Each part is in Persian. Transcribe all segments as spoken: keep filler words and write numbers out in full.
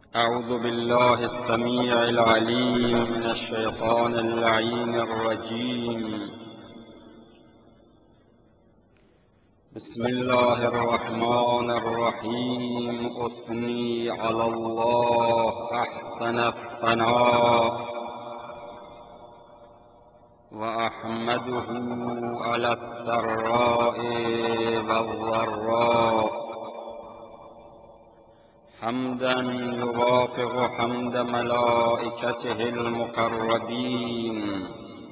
أعوذ بالله السميع العليم من الشيطان اللعين الرجيم. بسم الله الرحمن الرحيم. أثني على الله أحسن الثناء وأحمده على السراء والضراء حمدا يوافق حمد ملائكته المقربين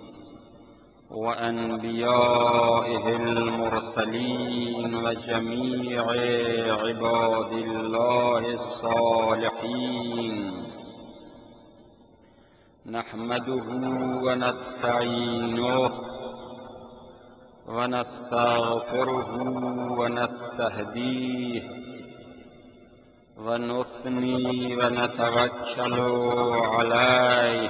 وأنبيائه المرسلين وجميع عباد الله الصالحين. نحمده ونستعينه ونستغفره ونستهديه ونثني ونتوكل عليه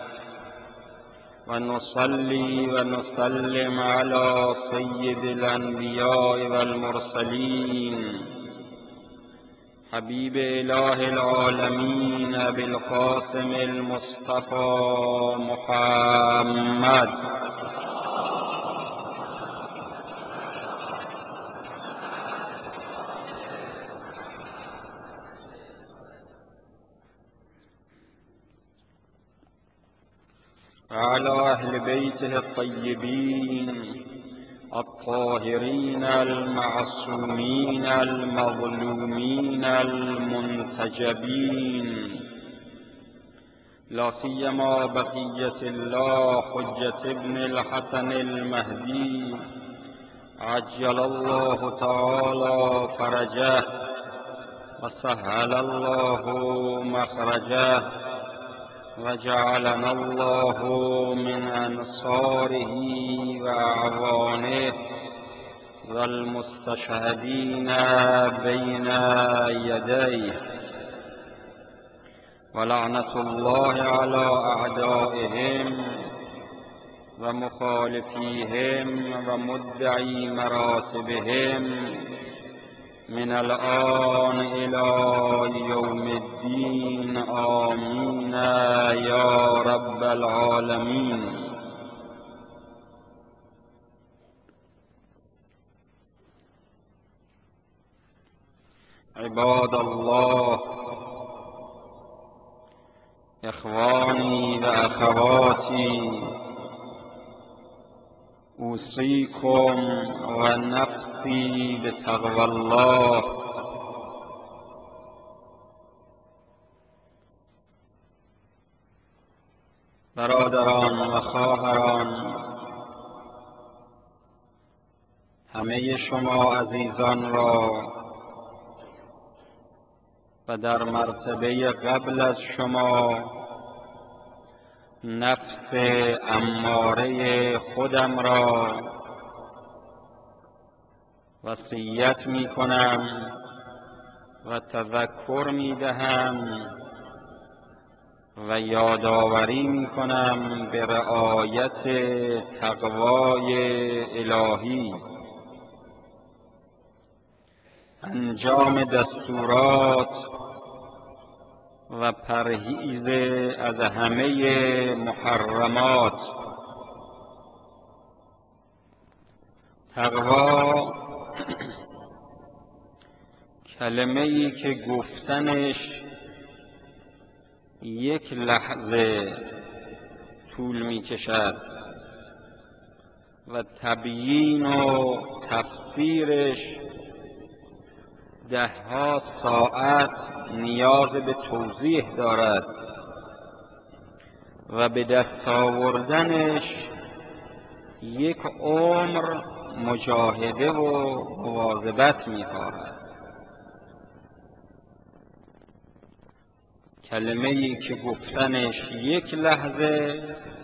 ونصلي ونسلم على سيد الأنبياء والمرسلين حبيب إله العالمين أبي القاسم المصطفى محمد وعلى أهل بيته الطيبين الطاهرين المعصومين المظلومين المنتجبين، لا سيما بقية الله حجة ابن الحسن المهدي عجل الله تعالى فرجه وسهل الله مخرجه وجعلنا الله من أنصاره وأعوانه والمستشهدين بين يديه، ولعنة الله على أعدائهم ومخالفيهم ومدعي مراتبهم من الآن إلى يوم الدين. آمين يا رب العالمين. عباد الله، إخواني وأخواتي، أوصيكم ونفسي بتقوى الله. برادران و خواهران، همه شما عزیزان را و در مرتبه قبل از شما نفس اماره خودم را وصیت می کنم و تذکر می دهم و یادآوری می کنم به رعایت تقوای الهی، انجام دستورات و پرهیز از همه محرمات. تقوا کلمه‌ای که گفتنش یک لحظه طول می کشد و تبیین و تفسیرش ده ها ساعت نیاز به توضیح دارد و به دست آوردنش یک عمر مجاهده و مواظبت می‌خواهد. کلمه‌ای که گفتنش یک لحظه،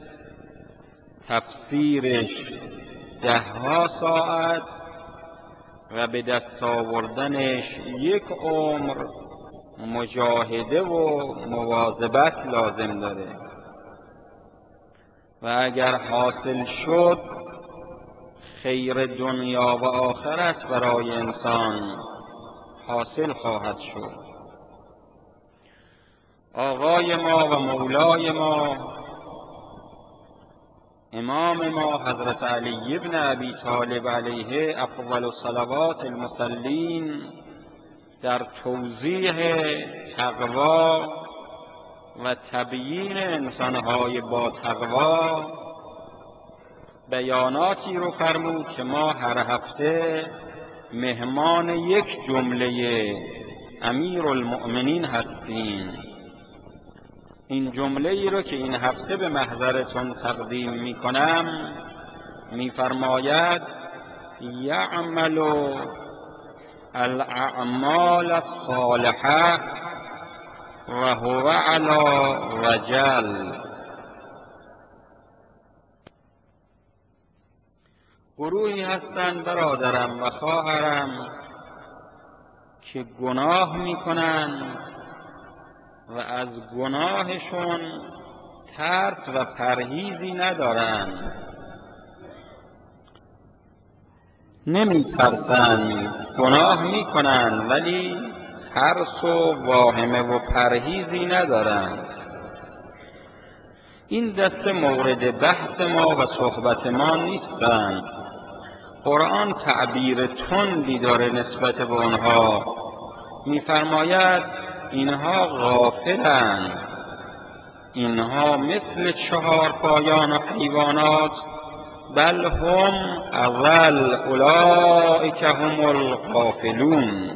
تفسیرش ده ها ساعت و به دست آوردنش یک عمر مجاهده و مواظبت لازم داره و اگر حاصل شد خیر دنیا و آخرت برای انسان حاصل خواهد شد. آقای ما و مولای ما امام ما حضرت علی بن ابی طالب علیه افضل الصلوات المسلین در توضیح تقوا و تبیین انسانهای با تقوا بیاناتی رو فرمود که ما هر هفته مهمان یک جمله امیرالمؤمنین هستیم. این جمله ای رو که این هفته به محضرتون تقدیم می کنم می‌فرماید یعمل الاعمال الصالحه و هو علی وجل. گروهی هستند برادرم و خواهرم که گناه میکنن و از گناهشون ترس و پرهیزی ندارن، نمیترسن، گناه میکنن ولی ترس و واهمه و پرهیزی ندارن. این دسته مورد بحث ما و صحبت ما نیستن. قرآن تعبیر تندی داره نسبت به آنها، میفرماید اینها غافلند، اینها مثل چهار پایان و حیوانات، بل هم اول اولئک هم الغافلون.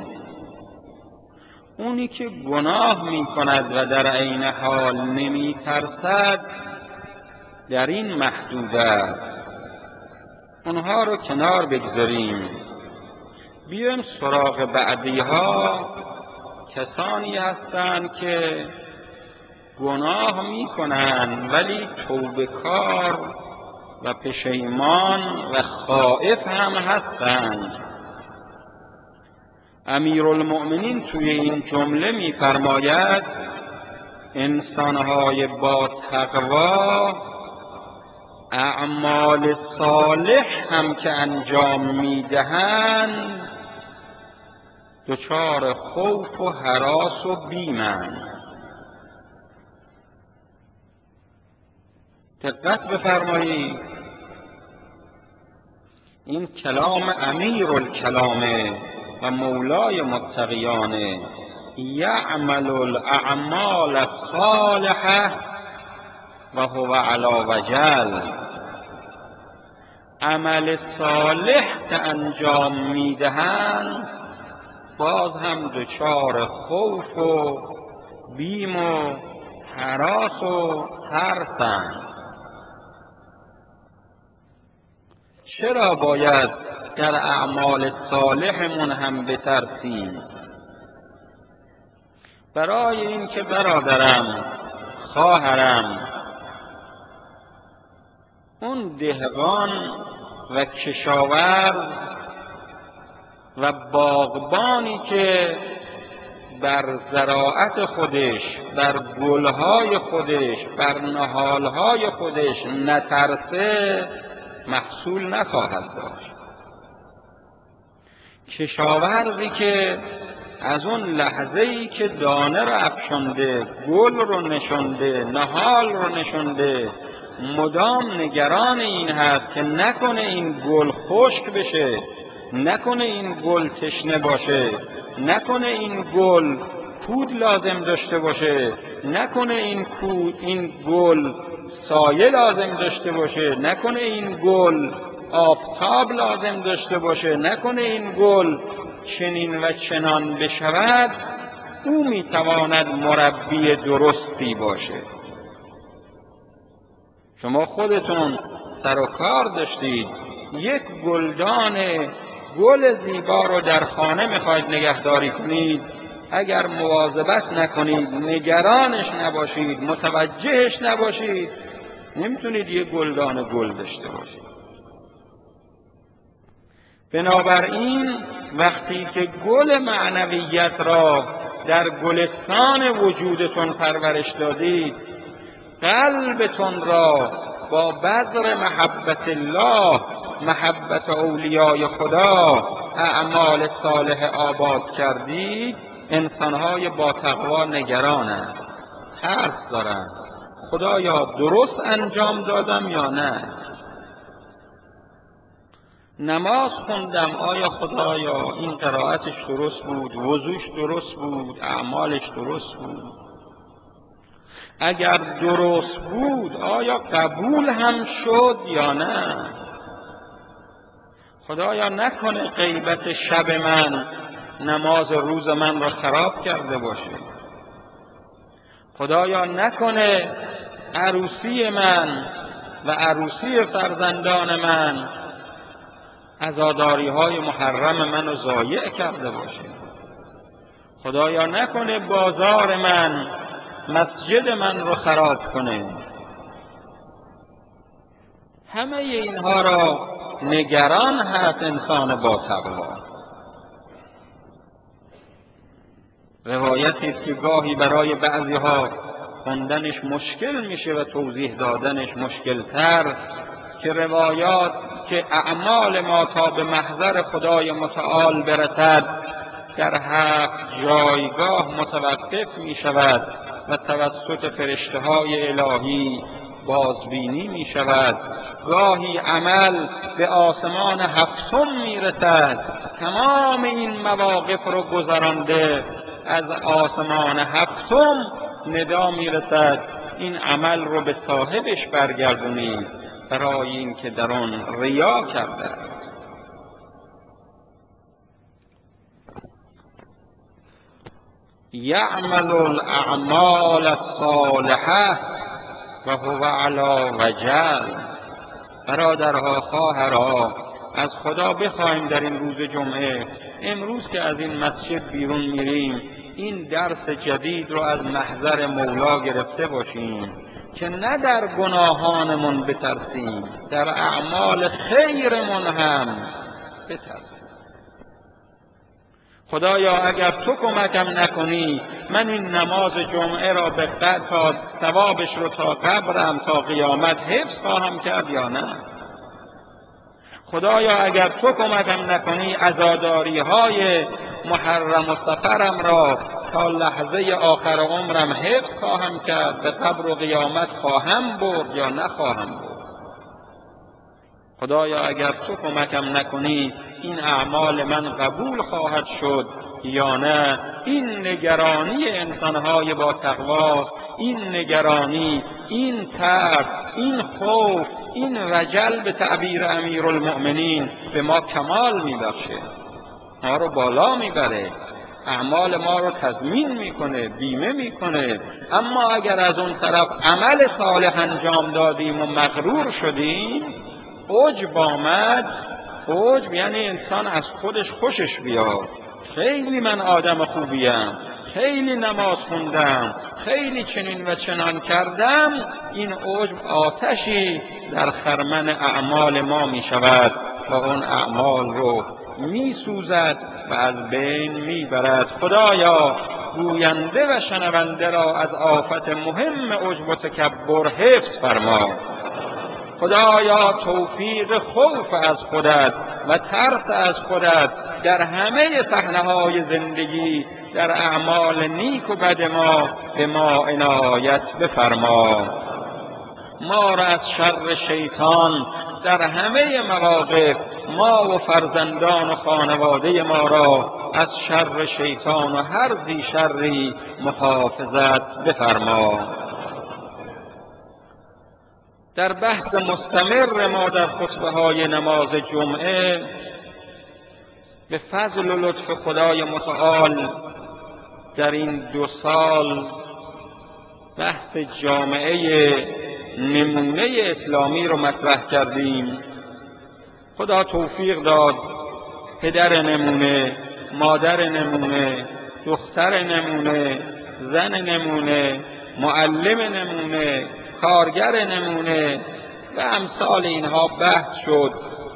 اونی که گناه می کند و در عین حال نمی ترسد در این محدود است. اونها رو کنار بگذاریم، بیایم سراغ بعدی ها. کسانی هستند که گناه می کنند ولی توبه کار و پشیمان و خائف هم هستند. امیرالمؤمنین توی این جمله می‌فرماید انسان‌های با تقوا اعمال صالح هم که انجام می‌دهند دچار خوف و هراس و بیمند. دقت بفرمایید، این کلام امیرالکلامه و مولای متقیانه. یعمل الاعمال الصالحه و هو علی وجل. عمل صالح که انجام میدهند باز هم دچار خوف و بیم و هراس و ترسند. چرا باید در اعمال صالحمون هم بترسیم؟ برای این که برادرم، خواهرم، اون دهقان و کشاورز و باغبانی که بر زراعت خودش، بر گلهای خودش، بر نهالهای خودش نترسه محصول نخواهد داشت. کشاورزی که از اون لحظه‌ای که دانه رو افشنده، گل رو نشنده، نهال رو نشنده، مدام نگران این هست که نکنه این گل خشک بشه، نکنه این گل تشنه باشه، نکنه این گل پود لازم داشته باشه، نکنه این کود این گل سایه لازم داشته باشه، نکنه این گل آفتاب لازم داشته باشه، نکنه این گل چنین و چنان بشود، او میتواند مربی درستی باشه. شما خودتون سر و کار داشتید، یک گلدان گل زیبا رو در خانه میخواید نگهداری کنید، اگر مواظبت نکنید، نگرانش نباشید، متوجهش نباشید، نمیتونید یک گلدان گل داشته باشید. بنابراین وقتی که گل معنویت را در گلستان وجودتون پرورش دادید، قلبتون را با بذر محبت الله، محبت اولیای خدا، اعمال صالح آباد کردید، انسانهای با تقوا نگرانند، ترس دارن. خدایا درست انجام دادم یا نه؟ نماز خوندم، آیا خدایا این قرائتش درست بود، وضوش درست بود، اعمالش درست بود؟ اگر درست بود آیا قبول هم شد یا نه؟ خدایا نکنه غیبت شب من نماز روز من را خراب کرده باشه. خدایا نکنه عروسی من و عروسی فرزندان من عزاداری های محرم منو ضایع کرده باشه. خدایا نکنه بازار من مسجد من رو خراب کنه. همه اینها را نگران هست انسان با تقوا. روایتی است که گاهی برای بعضی ها خوندنش مشکل میشه و توضیح دادنش مشکلتر، که روایات که اعمال ما تا به محضر خدای متعال برسد در هفت جایگاه متوقف می شود و توسط فرشته های الهی بازبینی می شود. گاهی عمل به آسمان هفتم می رسد، تمام این مواقف رو گذرانده از آسمان هفتم ندا می رسد این عمل رو به صاحبش برگردونید، برای این که در آن ریا کرده است. یعمل الاعمال الصالحه و هو علی وجل. برادرها، خواهرها، از خدا بخوایم در این روز جمعه، امروز که از این مسجد بیرون میریم، این درس جدید رو از محضر مولا گرفته باشیم که نه در گناهانمون بترسیم، در اعمال خیرمون هم بترسیم. خدایا اگر تو کمکم نکنی من این نماز جمعه را به قد تا ثوابش رو تا قبرم تا قیامت حفظ خواهم کرد یا نه؟ خدایا اگر تو کمکم نکنی عزاداری های محرم و سفرم را تا لحظه آخر عمرم حفظ خواهم کرد، به قبر و قیامت خواهم برد یا نخواهم برد؟ خدایا اگر تو کمکم نکنی این اعمال من قبول خواهد شد یا نه؟ این نگرانی انسانهای با تقواست، این نگرانی، این ترس، این خوف، این وجل به تعبیر امیرالمؤمنین به ما کمال میبخشه، ما رو بالا میبره، اعمال ما رو تضمین میکنه، بیمه میکنه. اما اگر از اون طرف عمل صالح انجام دادیم و مغرور شدیم، عجب آمد. عجب یعنی انسان از خودش خوشش بیاد، خیلی من آدم خوبیم، خیلی نماز خوندم، خیلی چنین و چنان کردم. این عجب آتشی در خرمن اعمال ما می شود و اون اعمال رو می سوزد و از بین می برد. خدایا گوینده و شنونده را از آفت مهم عجب و تکبر حفظ فرما. خدایا توفیق خوف از خودت و ترس از خودت در همه صحنه‌های زندگی، در اعمال نیک و بد ما به ما عنایت بفرما. ما را از شر شیطان در همه مواقف، ما و فرزندان و خانواده ما را از شر شیطان و هر ذی شری محافظت بفرما. در بحث مستمر ما در خطبه های نماز جمعه به فضل و لطف خدای متعال در این دو سال بحث جامعه نمونه اسلامی رو مطرح کردیم. خدا توفیق داد پدر نمونه، مادر نمونه، دختر نمونه، زن نمونه، معلم نمونه، کارگر نمونه و امثال اینها بحث شد.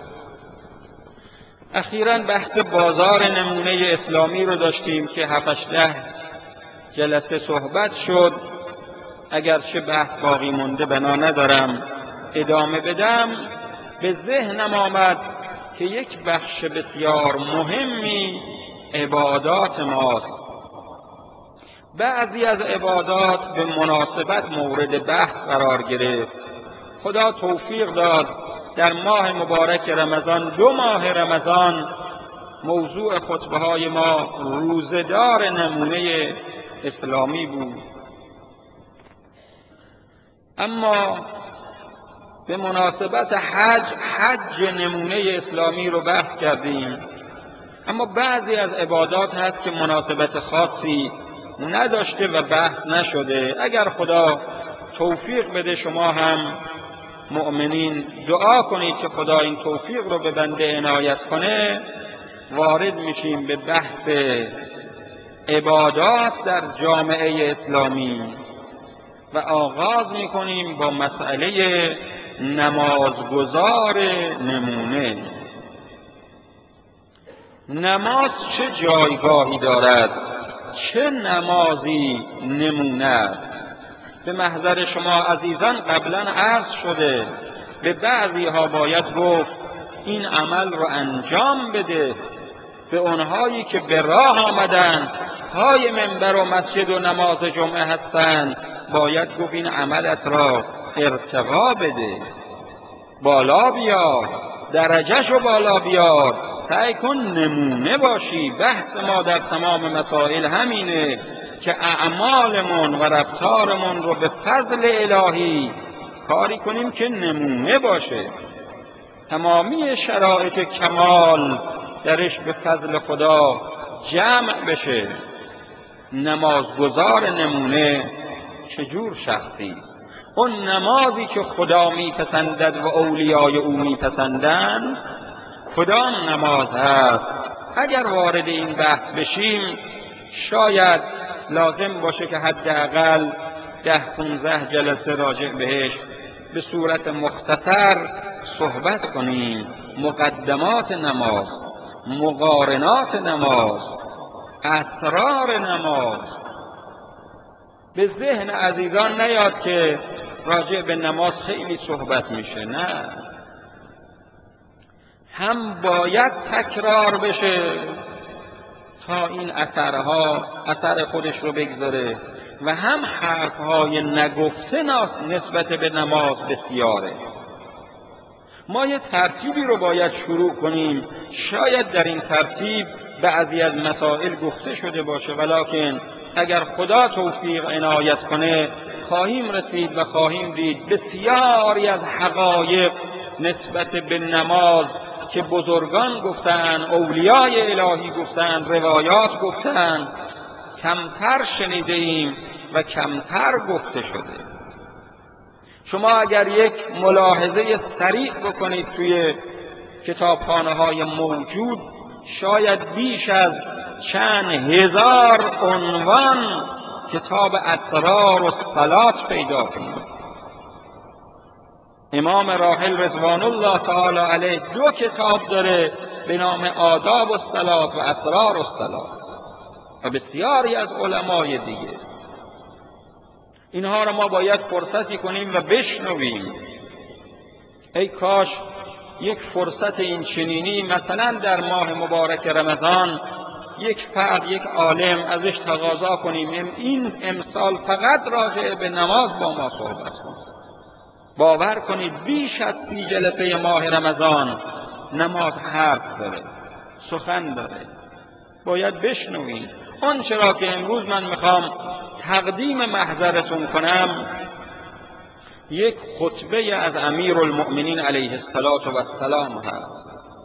اخیراً بحث بازار نمونه اسلامی رو داشتیم که هفت ده جلسه صحبت شد. اگرچه بحث باقی مونده بنا ندارم ادامه بدم، به ذهنم آمد که یک بخش بسیار مهمی عبادات ماست. بعضی از عبادات به مناسبت مورد بحث قرار گرفت. خدا توفیق داد در ماه مبارک رمضان، دو ماه رمضان، موضوع خطبه های ما روزدار نمونه اسلامی بود. اما به مناسبت حج، حج نمونه اسلامی رو بحث کردیم. اما بعضی از عبادات هست که مناسبت خاصی نداشته و بحث نشده. اگر خدا توفیق بده شما هم مؤمنین دعا کنید که خدا این توفیق رو به بنده عنایت کنه، وارد میشیم به بحث عبادات در جامعه اسلامی و آغاز میکنیم با مسئله نمازگزار نمونه. نماز چه جایگاهی دارد؟ چه نمازی نمونه است؟ به محضر شما عزیزان قبلا عرض شده، به بعضی ها باید گفت این عمل رو انجام بده. به اونهایی که به راه آمدن پای منبر و مسجد و نماز جمعه هستند باید گفت این عملت را ارتقا بده، بالا بیار، درجهشو بالا بیار، سعی کن نمونه باشی. بحث ما در تمام مسائل همینه که اعمالمون و رفتارمون رو به فضل الهی کاری کنیم که نمونه باشه. تمامی شرایط کمال درش به فضل خدا جمع بشه. نمازگزار نمونه چجور شخصی است؟ اون نمازی که خدا میپسندد و اولیای او میپسندند کدام نماز هست؟ اگر وارد این بحث بشیم شاید لازم باشه که حداقل ده پونزده جلسه راجع بهش به صورت مختصر صحبت کنیم. مقدمات نماز، مقارنات نماز، اسرار نماز. به ذهن عزیزان نیاد که راجع به نماز خیلی صحبت میشه، نه، هم باید تکرار بشه تا این اثرها اثر خودش رو بگذاره و هم حرفهای نگفته نسبت به نماز بسیاره. ما یه ترتیبی رو باید شروع کنیم. شاید در این ترتیب بعضی از مسائل گفته شده باشه، ولکن اگر خدا توفیق عنایت کنه خواهیم رسید و خواهیم دید بسیاری از حقایق نسبت به نماز که بزرگان گفتن، اولیای الهی گفتن، روایات گفتن، کمتر شنیده ایم و کمتر گفته شده. شما اگر یک ملاحظه سریع بکنید توی کتابخانه های موجود شاید بیش از چند هزار عنوان کتاب اسرار و صلات پیدا کنید. امام راحل رضوان الله تعالی علیه دو کتاب داره به نام آداب الصلات و اسرار الصلات و بسیاری از علمای دیگه. اینها را ما باید فرصتی کنیم و بشنویم. ای کاش یک فرصت این چنینی مثلا در ماه مبارک رمضان یک فرد، یک عالم ازش تقاضا کنیم این امسال فقط راجع به نماز با ما صحبت کن. باور کنید بیش از سی جلسه ماه رمضان نماز حرف داره، سخن داره، باید بشنویم. اون چرا که امروز من میخوام تقدیم محضرتون کنم یک خطبه از امیرالمؤمنین علیه السلام هست.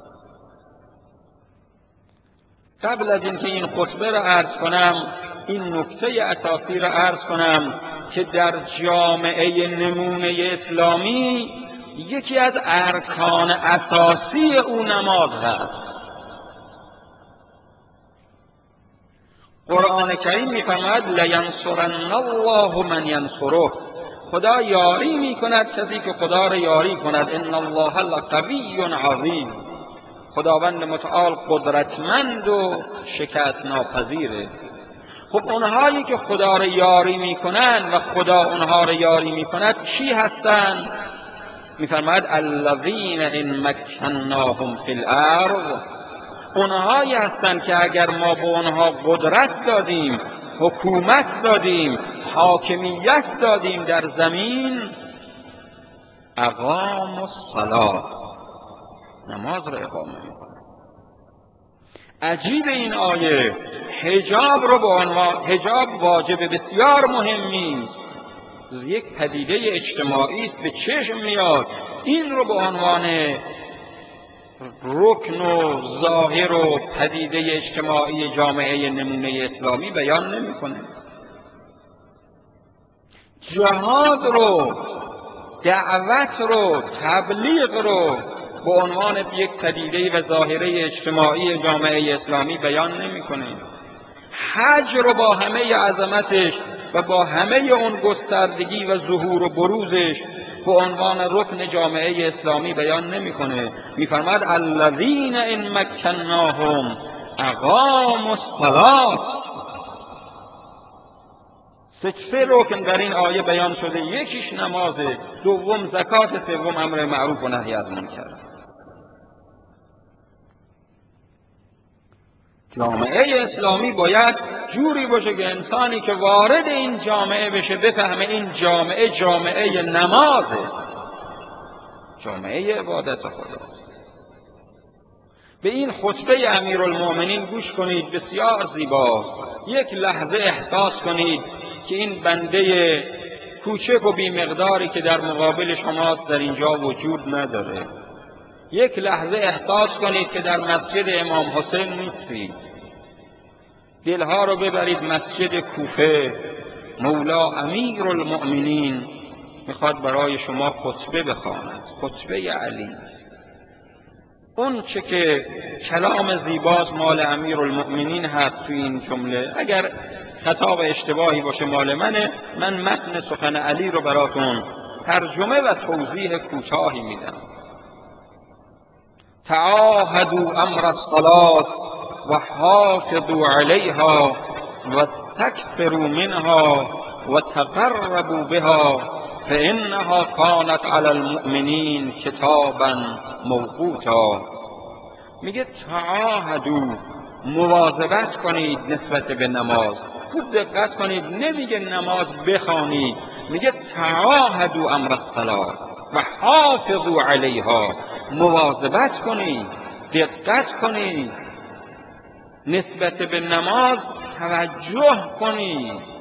قبل از اینکه این خطبه را عرض کنم این نکته اساسی را عرض کنم که در جامعه نمونه اسلامی یکی از ارکان اساسی او نماز هست. قرآن کریم می‌فرماید لینصرن الله من ینصره، خدا یاری میکند کسی که خدا را یاری کند. ان الله لقوی عزیز، خداوند متعال قدرتمند و شکست ناپذیره. خب اونهایی که خدا را یاری میکنن و خدا اونها را یاری میکند کی هستند؟ میفرماید الذین ان مکناهم فی الارض، اونهایی هستند که اگر ما به اونها قدرت دادیم، حکومت دادیم، حاکمیت دادیم در زمین، اقام الصلاة، نماز رو اقامه میکنه. عجیب این آیه، حجاب رو به عنوان حجاب واجب بسیار مهمی است، یک پدیده اجتماعی است، به چشم میاد، این رو به عنوان رکن و ظاهر و پدیده اجتماعی جامعه نمونه اسلامی بیان نمیکنه. جهاد رو، دعوت رو، تبلیغ رو به عنوان یک پدیده و ظاهره اجتماعی جامعه اسلامی بیان نمیکنه. حج رو با همه عظمتش و با همه اون گستردگی و ظهور و بروزش به عنوان رکن جامعه اسلامی بیان نمیکنه. میفرماد الذین ان مکناهم اقاموا الصلاة. سه سه رکن در این آیه بیان شده، یکیش نمازه، دوم زکات، سوم امر معروف و نهی از منکر. جامعه اسلامی باید جوری باشه که انسانی که وارد این جامعه بشه بفهمه این جامعه جامعه نمازه، جامعه عبادت خدا. به این خطبه امیرالمؤمنین گوش کنید، بسیار زیبا. یک لحظه احساس کنید که این بنده کوچک و بیمقداری که در مقابل شماست در اینجا وجود نداره. یک لحظه احساس کنید که در مسجد امام حسین نیستید. دلها رو ببرید مسجد کوفه. مولا امیرالمؤمنین میخواد برای شما خطبه بخواند، خطبه علی. اون چه که کلام زیباست مال امیرالمؤمنین هست تو این جمله. اگر خطا و اشتباهی باشه مال منه. من متن سخن علی رو براتون ترجمه و توضیح کوتاهی میدم. تعاهدوا امر الصلاة و حافظوا علیها و استکثروا منها و تقربوا بها فانها کانت علی المؤمنین کتابا موقوتا. میگه تعاهدوا، مواظبت کنید نسبت به نماز. خوب دقت کنید، نمیگه نماز بخوانید، میگه تعاهدوا امر الصلاة و حافظوا علیها، مواظبت کنید، دقت کنید، نسبت به نماز توجه کنید.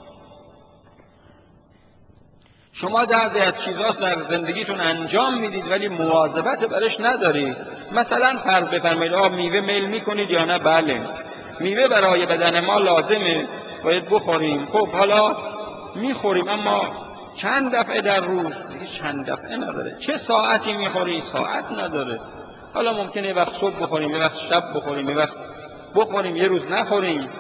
شما بعضی از چیزها در زندگیتون انجام میدید ولی مواظبت برش ندارید. مثلا فرض بفرمایید آب میوه میل میکنید یا نه؟ بله، میوه برای بدن ما لازمه، باید بخوریم. خب حالا میخوریم، اما چند دفعه در روز؟ دیگه چند دفعه نداره. چه ساعتی میخورید؟ ساعت نداره. حالا ممکنه یه وقت صبح بخوریم، یه وقت شب بخوریم، یه وقت بخوریم، یه روز نخوریم.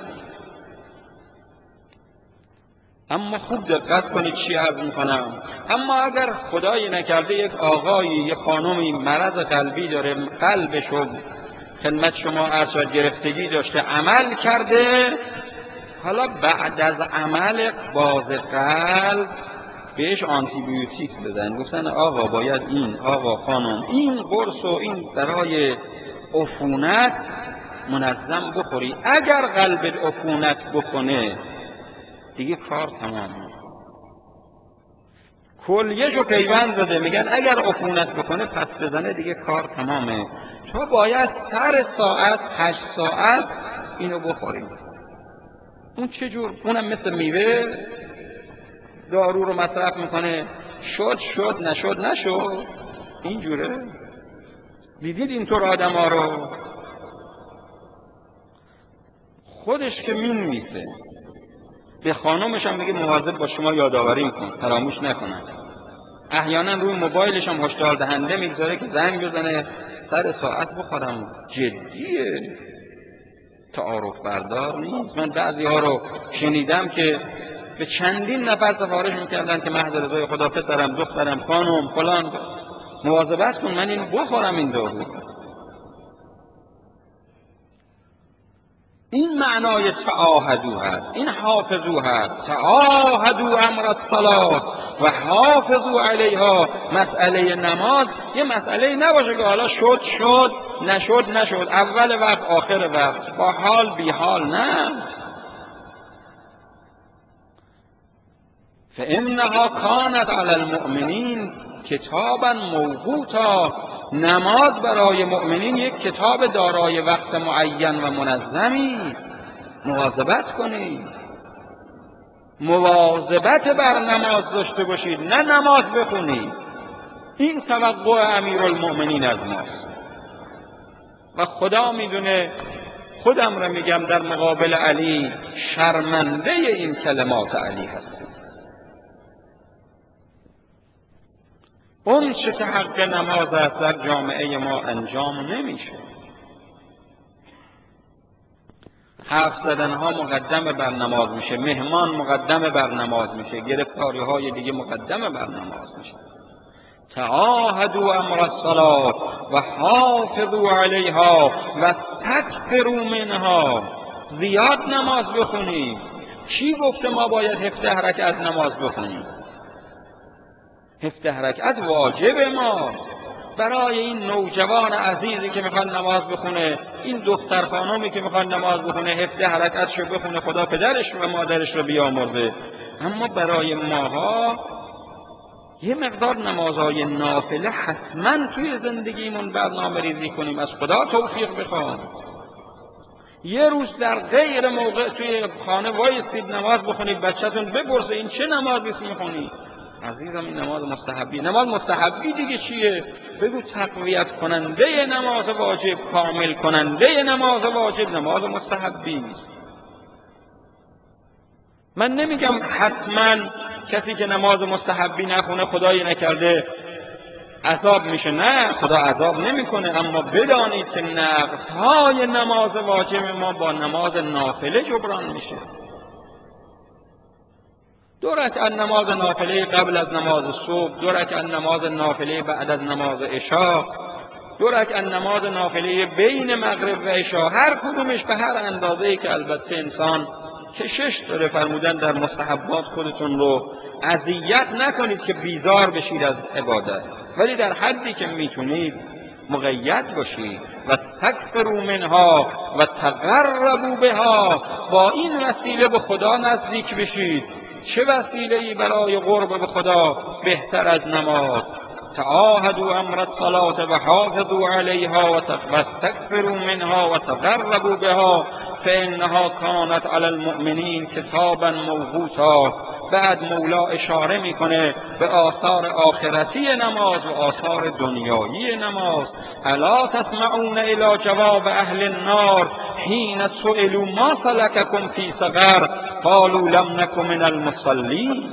اما خوب دقت کنید چی عرض میکنم. اما اگر خدای نکرده یک آقایی، یک خانمی مرض قلبی داره، قلبشو خدمت شما عرض شد گرفتگی داشته، عمل کرده، حالا بعد از عمل باز قلب بهش آنتی بیوتیک بدن، گفتن آقا باید این، آقا خانم این قرص و این برای عفونت منظم بخوری. اگر قلب عفونت بکنه دیگه کار تمامه. کلیه‌شو پیوند داده، میگن اگر عفونت بکنه پس بزنه دیگه کار تمامه. تو باید سر ساعت هشت ساعت اینو بخوریم. اون چجور؟ اونم مثل میوه دارو رو مصرف میکنه، شد شد، نشد نشد، اینجوره. دیدید اینطور آدم ها رو؟ خودش که مینویسه، به خانمش هم میگه مواظب با شما یادآوری میکن، فراموش نکنن. احیانا روی موبایلش هم هشدار دهنده میگذاره که زنگ بزنه سر ساعت بخورم. جدیه، تعارف بردار نیست. من بعضی ها رو شنیدم که به چندین نفر سفارش میکردن که محض رضای خدا پسرم، دخترم، خانم فلان مواظبت کن من این بخورم این دارو. این معنای تعاهدو هست، این حافظو هست. تعاهدو امر الصلاة و حافظو علیها. مسئله نماز یه مسئله نباشه که حالا شد شد، نشد نشد، اول وقت آخر وقت، با حال بی حال، نه. فانها کانت علی المؤمنین کتابا موقوتا، نماز برای مؤمنین یک کتاب دارای وقت معین و منظمی است. مواظبت کنید، مواظبت بر نماز داشته باشید، نه نماز بخونید. این توقع امیرالمؤمنین از ماست و خدا میدونه خودم را میگم در مقابل علی شرمنده این کلمات علی هستم. اون چه که حق نماز است در جامعه ما انجام نمیشه. حرف زدن ها مقدم بر نماز میشه، مهمان مقدم بر نماز میشه، گرفتاری های دیگه مقدم بر نماز میشه. تعاهدوا امر الصلاة و حافظوا علیها و استکثروا منها. زیاد نماز بخونید. کی گفته ما باید هفده رکعت نماز بخونیم؟ هفده رکعت واجب ماست. برای این نوجوان عزیزی که میخواد نماز بخونه، این دختر خانمی که میخواد نماز بخونه، هفده رکعتشو بخونه، خدا پدرش و مادرش رو بیامرزه. اما برای ماها یه مقدار نمازهای نافله حتما توی زندگیمون برنامه ریزی کنیم، از خدا توفیق بخوام. یه روز در غیر موقع توی خانه وایستید نماز بخونید، بچه‌تون بپرسه این چه نمازی میخونی؟ عزیزم این نماز مستحبی. نماز مستحبی دیگه چیه؟ بگو تقویت کننده نماز واجب، کامل کننده نماز واجب نماز مستحبی است. من نمیگم حتما کسی که نماز مستحبی نخونه خدایی نکرده عذاب میشه، نه، خدا عذاب نمیکنه، اما بدانید که نقص‌های نماز واجب ما با نماز نافله جبران میشه. دو رکعت نماز نافله قبل از نماز صبح، دو رکعت نماز نافله بعد از نماز عشا، دو رکعت نماز نافله بین مغرب و عشا، هر کدومش به هر اندازه‌ای که البته انسان کشش داره. فرمودن در مستحبات خودتون رو اذیت نکنید که بیزار بشید از عبادت، ولی در حدی که میتونید مقید باشید. و استکثروا منها و تقربوا بها، با این وسیله به خدا نزدیک بشید. چه وسیله‌ای برای قرب به خدا بهتر از نماز؟ تعاهدوا امر الصلاة و حافظوا علیها و استکثروا منها و تقربوا بها فانها کانت علی المؤمنین کتابا موقوتا. بعد مولا اشاره میکنه به آثار آخرتی نماز و آثار دنیایی نماز. الا تسمعون الی جواب اهل النار حین سئلوا ما سلککم فی سقر قالوا لم نک من المصلین.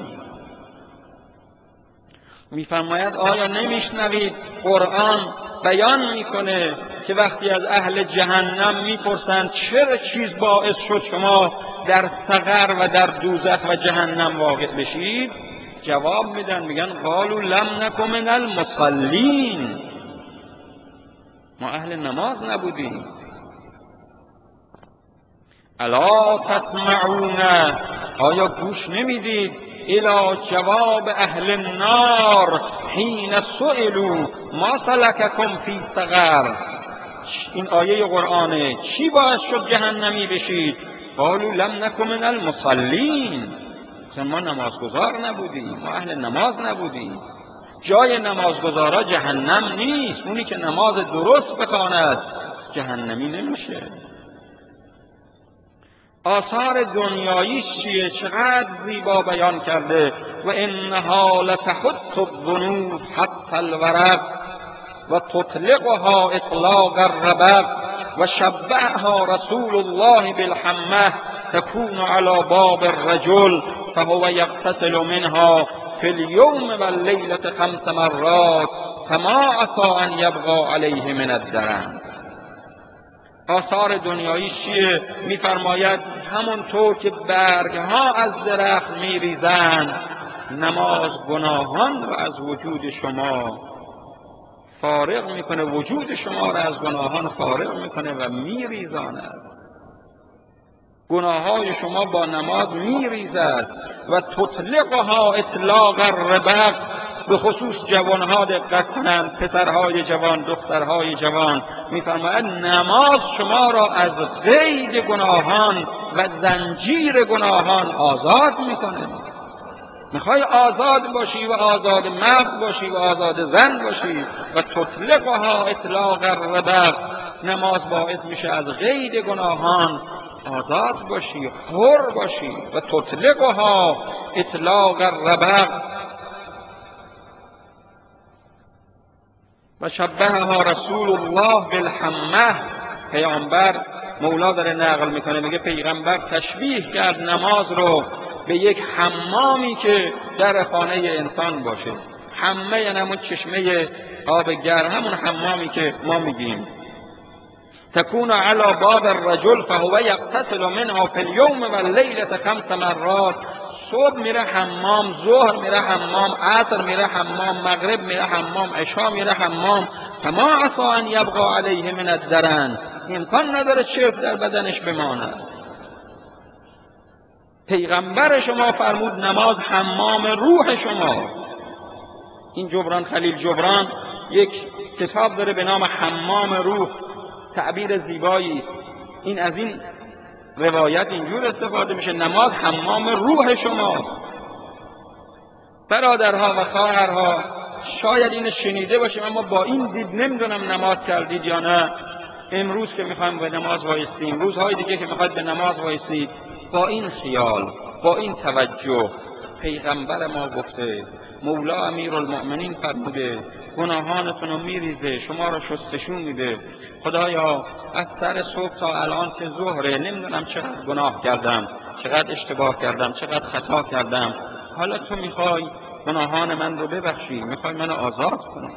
میفرماید آیا نمیشنوید قرآن بیان میکنه که وقتی از اهل جهنم میپرسند چرا چیز باعث شد شما در سقر و در دوزخ و جهنم واقع بشید، جواب میدن، میگن قالوا لم نک من المصلین، ما اهل نماز نبودیم. الا تسمعون، آیا گوش نمیدید الی جواب اهل النار حین سئلوا ما سلککم فی سقر. این آیه قرآنه. چی باعث شد جهنمی بشید؟ قالوا لم نک من المصلین، ما نمازگزار نبودیم، ما اهل نماز نبودیم. جای نمازگزارا جهنم نیست. اونی که نماز درست بخواند جهنمی نمیشه. آثار دنیاییش چیه؟ چقدر زیبا بیان کرده. و انها لتحط الذنوب حتی الورق و تطلقها اطلاق الربق و شبهها رسول الله بالحمه تكون على باب الرجل فهو يغتسل منها في اليوم والليلة خمس مرات فما عسى ان يبقى عليه من الدرن. آثار دنیایی چیه؟ میفرماید همونطور که برگها از درخت میریزند، نماز گناهان را از وجود شما فارغ میکنه، وجود شما را از گناهان فارغ میکنه و میریزاند. گناههای شما با نماز میریزد. و تطلقها اطلاق الربق، به خصوص جوانها دقت کنند، پسرهای جوان، دخترهای جوان، میفرماید نماز شما را از قید گناهان و زنجیر گناهان آزاد میکنه. میخوای آزاد باشی و آزاد مرد باشی و آزاد زن باشی و تطلقها اطلاق الربق، نماز باعث میشه از قید گناهان آزاد باشی، حر باشی. و تطلقها اطلاق الربق و شبهها رسول الله بالحمه. پیامبر، مولا داره نقل میکنه، میگه پیغمبر تشبیه کرد نماز رو به یک حمامی که در خانه انسان باشه. حمه یعنی همون چشمه آب گرم، همون حمامی که ما میگیم. تكون على باب الرجل فهو يغتسل منها في اليوم والليلة خمس مرات. صبح میره حمام، ظهر میره حمام، عصر میره حمام، مغرب میره حمام، عشا میره حمام. فما عسى ان یبقى علیه من الدرن، امکان نداره چرت در بدنش بماند. پیغمبر شما فرمود نماز حمام روح شماست. این جبران خلیل جبران یک کتاب داره به نام حمام روح، تعبیر زیبایی است. این از این روایت اینجور استفاده میشه، نماز حمام روح شماست. برادرها و خواهرها، شاید اینو شنیده باشیم اما با این دید نمیدونم نماز کردید یا نه. امروز که میخوایم به نماز وایسیم، روزهای دیگه که میخواید به نماز وایسید، با این خیال، با این توجه. پیغمبر ما گفته، مولا امیرالمؤمنین فرموده گناهانتون رو میریزه، شما رو شستشون میده. خدایا از سر صبح تا الان که ظهره نمیدونم چقدر گناه کردم، چقدر اشتباه کردم، چقدر خطا کردم. حالا تو میخوای گناهان من رو ببخشی، میخوای منو آزاد کنی.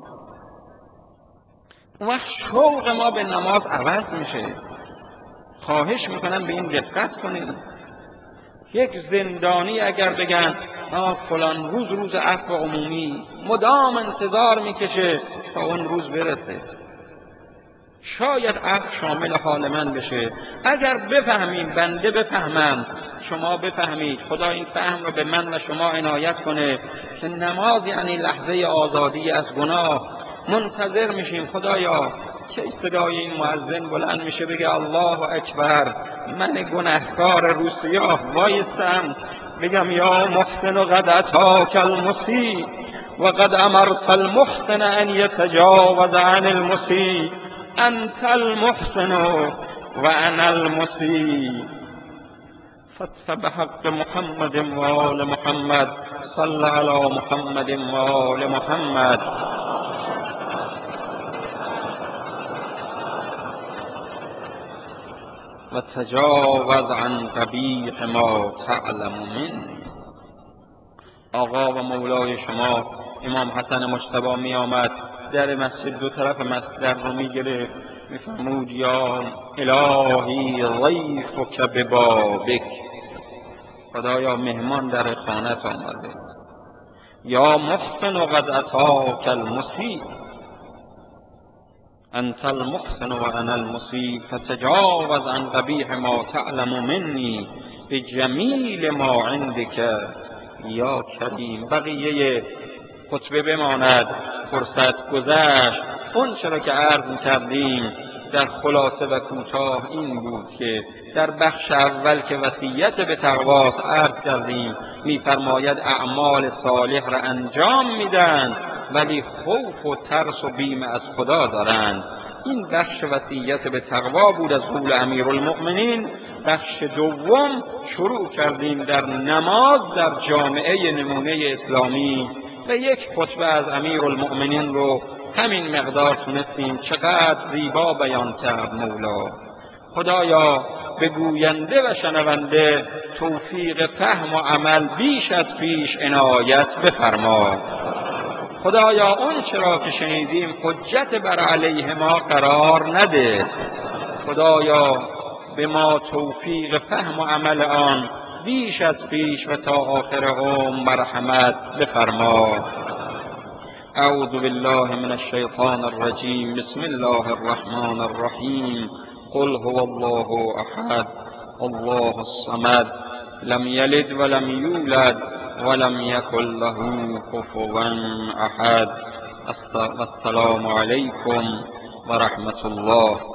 اون وقت شوق ما به نماز عوض میشه. خواهش میکنم به این دقت کنید. یک زندانی اگر بگن آه فلان روز روز عفو عمومی، مدام انتظار میکشه تا اون روز برسه. شاید عفو شامل حال من بشه. اگر بفهمیم، بنده بفهمم، شما بفهمید، خدا این فهم رو به من و شما عنایت کنه که نماز یعنی لحظه آزادی از گناه. منتظر میشیم خدایا کی صدای این مؤذن بلند میشه بگه الله اکبر، من گناهکار روسیاه وایستم بگم یا محسن قد اتاک المسیء و قد امرت المحسن ان یتجاوز عن المسیء، انت المحسن و انا المسیء. فبحق محمد و آل محمد صل علی محمد و آل محمد. و تجاوز عن قبیح ما تعلم منی. آقا و مولای شما امام حسن مجتبی می آمد در مسجد، دو طرف مسجد رو می گرفت، می فرمود یا الهی ضیفک ببابک، خدایا مهمان در خانت آمده. یا محسن قد اتاک المسیء، انت المحسن و انا المسیء، فتجاوز عن قبیح ما تعلم منی بجمیل ما عندک یا کریم. بقیه خطبه بماند، فرصت گذشت. اون چرا که عرض کردیم در خلاصه و کوتاه این بود که در بخش اول که وصیت به تقواست عرض کردیم، میفرماید اعمال صالح را انجام میدن ولی خوف و ترس و بیم از خدا دارند. این بخش وصیت به تقوا بود از قول امیرالمؤمنین. بخش دوم شروع کردیم در نماز در جامعه نمونه اسلامی و یک خطبه از امیرالمؤمنین رو همین مقدار تونستیم. چقدر زیبا بیان کرد مولا. خدایا به گوینده و شنونده توفیق فهم و عمل بیش از پیش عنایت بفرما. خدایا اون چرا که شنیدیم حجت بر علیه ما قرار نده. خدایا به ما توفیق فهم و عمل آن بیش از پیش و تا آخر عمر مرحمت بفرما. اعوذ بالله من الشیطان الرجیم. بسم الله الرحمن الرحیم. قل هو الله احد الله الصمد لم یلد ولم یولد ولم یکن له کفوا احد. السلام علیکم و رحمت الله.